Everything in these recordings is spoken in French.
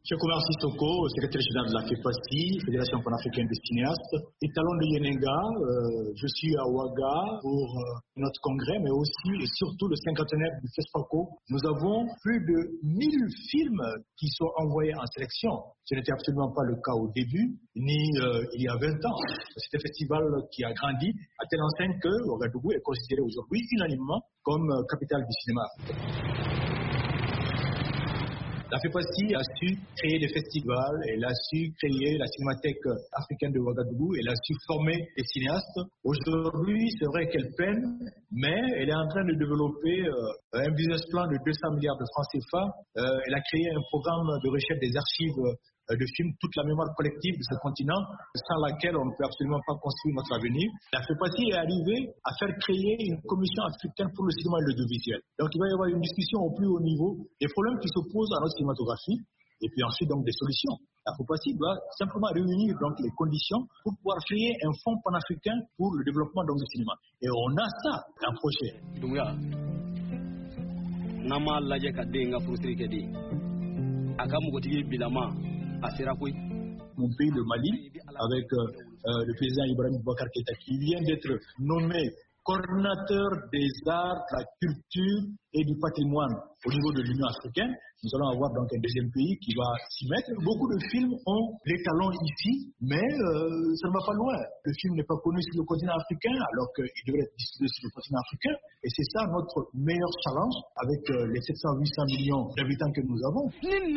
Cheikh Oumar Sissoko, secrétaire général de la FEPACI, Fédération panafricaine des cinéastes, étalon de Yenenga, je suis à Ouaga pour notre congrès, mais aussi et surtout le 50e du FESPACO. Nous avons plus de 1000 films qui sont envoyés en sélection. Ce n'était absolument pas le cas au début, ni il y a 20 ans. C'est un festival qui a grandi à telle enseigne que Ouagadougou est considéré aujourd'hui unanimement comme capitale du cinéma. La FEPACI a su créer des festivals, elle a su créer la Cinémathèque africaine de Ouagadougou, elle a su former des cinéastes. Aujourd'hui, c'est vrai qu'elle peine, mais elle est en train de développer un business plan de 200 milliards de francs CFA. Elle a créé un programme de recherche des archives de films, toute la mémoire collective de ce continent, sans laquelle on ne peut absolument pas construire notre avenir. La FEPACI est arrivée à faire créer une commission africaine pour le cinéma et l'audiovisuel. Donc il va y avoir une discussion au plus haut niveau des problèmes qui s'opposent à notre cinématographie et puis ensuite donc des solutions. La FEPACI doit simplement réunir donc les conditions pour pouvoir créer un fonds panafricain pour le développement donc, du cinéma. Et on a ça dans le projet. Mon pays, le Mali, avec le président Ibrahim Boubacar Keïta, qui vient d'être nommé coordinateur des arts, de la culture et du patrimoine au niveau de l'Union africaine. Nous allons avoir donc un deuxième pays qui va s'y mettre. Beaucoup de films ont les talents ici, mais ça ne va pas loin. Le film n'est pas connu sur le continent africain, alors qu'il devrait être distribué sur le continent africain. Et c'est ça notre meilleur challenge avec les 700-800 millions d'habitants que nous avons.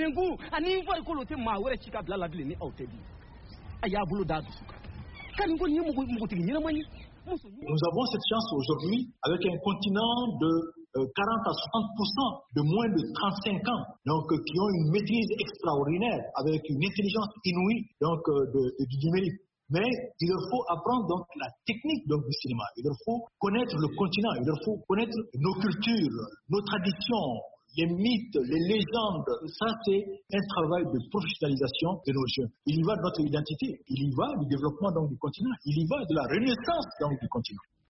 Nous avons cette chance aujourd'hui avec un continent de 40 à 60% de moins de 35 ans, donc qui ont une maîtrise extraordinaire avec une intelligence inouïe donc du numérique. Mais il leur faut apprendre donc la technique donc, du cinéma. Il leur faut connaître le continent, il leur faut connaître nos cultures, nos traditions, les mythes, les légendes. Ça, c'est un travail de professionnalisation de nos jeunes. Il y va de notre identité, il y va du développement donc, du continent, il y va de la renaissance donc, du continent.